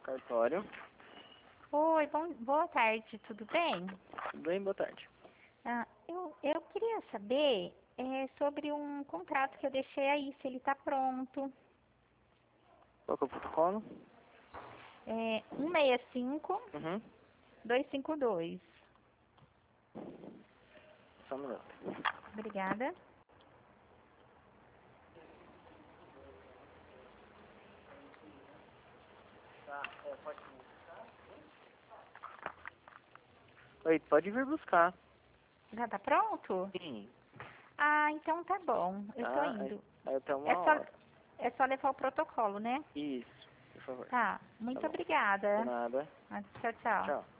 Cartório. Oi, boa tarde, tudo bem? Tudo bem? Boa tarde. Eu queria saber sobre um contrato que eu deixei aí, se ele está pronto. Qual que é o protocolo? 165 Uhum. 252. Só um minuto. Obrigada. Oi, pode vir buscar. Já está pronto? Sim. Então tá bom, eu tô Tá? indo. Aí até É uma só, hora. é só levar o protocolo, né? Isso, por favor. Tá, Tá muito bom. De obrigada. nada. Tchau, tchau. Tchau.